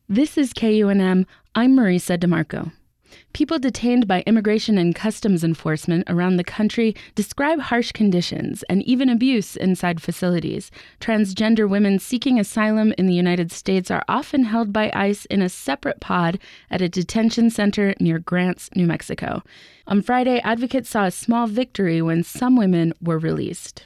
This is KUNM. I'm Marisa DeMarco. People detained by Immigration and Customs Enforcement around the country describe harsh conditions and even abuse inside facilities. Transgender women seeking asylum in the United States are often held by ICE in a separate pod at a detention center near Grants, New Mexico. On Friday, advocates saw a small victory when some women were released.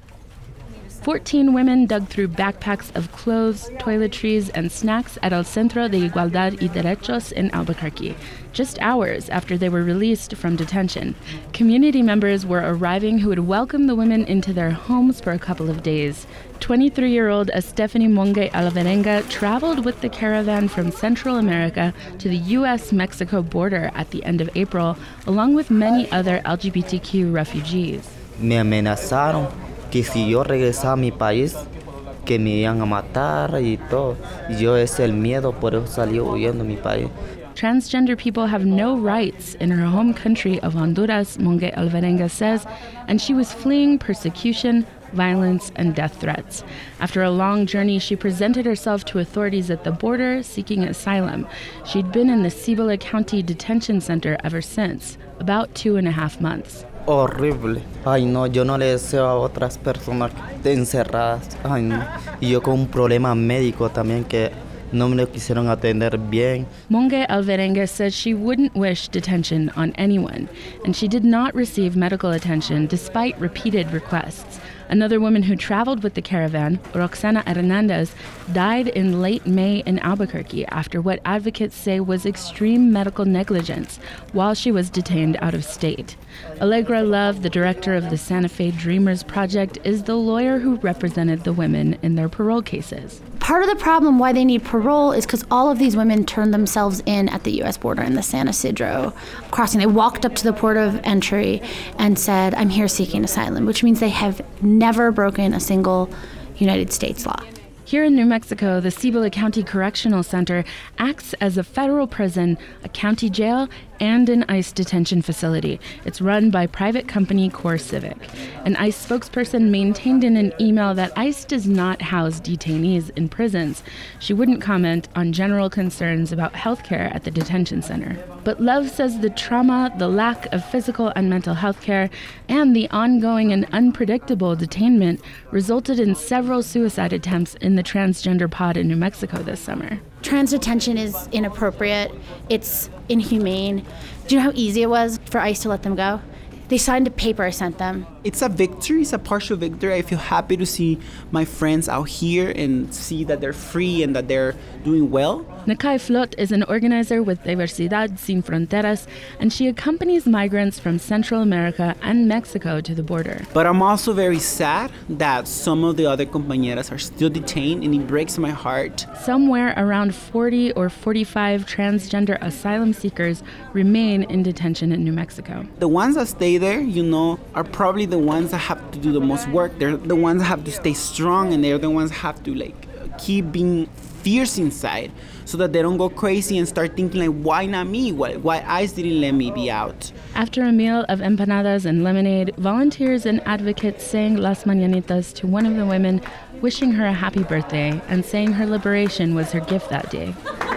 14 women dug through backpacks of clothes, toiletries, and snacks at El Centro de Igualdad y Derechos in Albuquerque, just hours after they were released from detention. Community members were arriving who would welcome the women into their homes for a couple of days. 23-year-old Estefany Monge Alvarenga traveled with the caravan from Central America to the U.S.-Mexico border at the end of April, along with many other LGBTQ refugees. Me amenazaron que si yo regresaba a mi país, que me iban a matar y todo. Yo es el miedo, por eso salí huyendo de mi país. Transgender people have no rights in her home country of Honduras, Monge Alvarenga says, and she was fleeing persecution, violence, and death threats. After a long journey, she presented herself to authorities at the border seeking asylum. She'd been in the Cibola County Detention Center ever since, about 2.5 months. Horrible. Ay, no, yo no le deseo a otras personas encerradas. Ay, no. Y yo con un problema médico también que no me lo quisieron atender bien. Monge Alvarenga says she wouldn't wish detention on anyone, and she did not receive medical attention despite repeated requests. Another woman who traveled with the caravan, Roxana Hernandez, died in late May in Albuquerque after what advocates say was extreme medical negligence while she was detained out of state. Allegra Love, the director of the Santa Fe Dreamers Project, is the lawyer who represented the women in their parole cases. Part of the problem why they need parole is because all of these women turned themselves in at the U.S. border in the San Isidro crossing. They walked up to the port of entry and said, "I'm here seeking asylum," which means they have never broken a single United States law. Here in New Mexico, the Cibola County Correctional Center acts as a federal prison, a county jail, and an ICE detention facility. It's run by private company CoreCivic. An ICE spokesperson maintained in an email that ICE does not house detainees in prisons. She wouldn't comment on general concerns about health care at the detention center. But Love says the trauma, the lack of physical and mental health care, and the ongoing and unpredictable detainment resulted in several suicide attempts in the transgender pod in New Mexico this summer. Trans detention is inappropriate. It's inhumane. Do you know how easy it was for ICE to let them go? They signed a paper I sent them. It's a victory. It's a partial victory. I feel happy to see my friends out here and see that they're free and that they're doing well. Nakai Flot is an organizer with Diversidad Sin Fronteras, and she accompanies migrants from Central America and Mexico to the border. But I'm also very sad that some of the other compañeras are still detained, and it breaks my heart. Somewhere around 40 or 45 transgender asylum seekers remain in detention in New Mexico. The ones that stay there, are probably the ones that have to do the most work. They're the ones that have to stay strong, and they're the ones that have to keep being fierce inside so that they don't go crazy and start thinking why not me? Why ICE didn't let me be out? After a meal of empanadas and lemonade, volunteers and advocates sang Las Mañanitas to one of the women, wishing her a happy birthday and saying her liberation was her gift that day.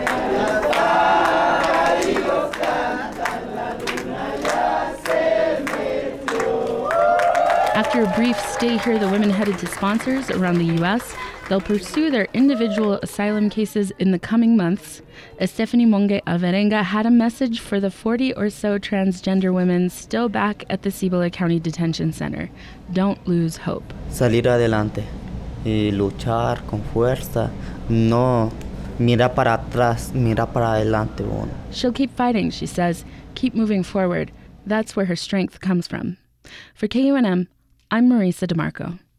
After a brief stay here, the women headed to sponsors around the U.S. They'll pursue their individual asylum cases in the coming months. Estefany Monge Alvarenga had a message for the 40 or so transgender women still back at the Cibola County Detention Center. Don't lose hope. Salir adelante y luchar con fuerza. No mira para atrás, mira para adelante. She'll keep fighting, she says. Keep moving forward. That's where her strength comes from. For KUNM, I'm Marisa DeMarco.